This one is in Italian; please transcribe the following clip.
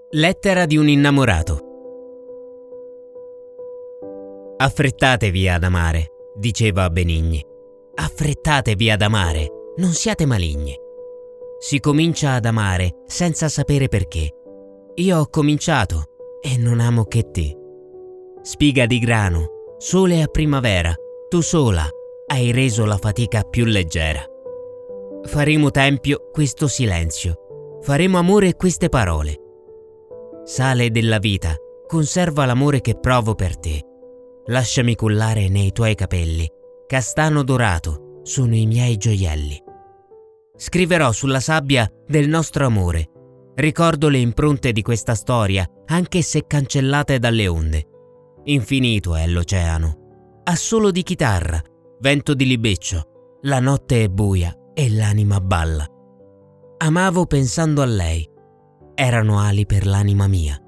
Lettera di un innamorato. Affrettatevi ad amare, diceva Benigni. Affrettatevi ad amare, non siate maligni. Si comincia ad amare senza sapere perché. Io ho cominciato e non amo che te. Spiga di grano, sole a primavera, tu sola hai reso la fatica più leggera. Faremo tempio questo silenzio, faremo amore queste parole. Sale della vita, conserva l'amore che provo per te. Lasciami cullare nei tuoi capelli, castano dorato sono i miei gioielli. Scriverò sulla sabbia del nostro amore. Ricordo le impronte di questa storia, anche se cancellate dalle onde. Infinito è l'oceano, ha solo di chitarra, vento di libeccio, la notte è buia e l'anima balla. Amavo pensando a lei. Erano ali per l'anima mia.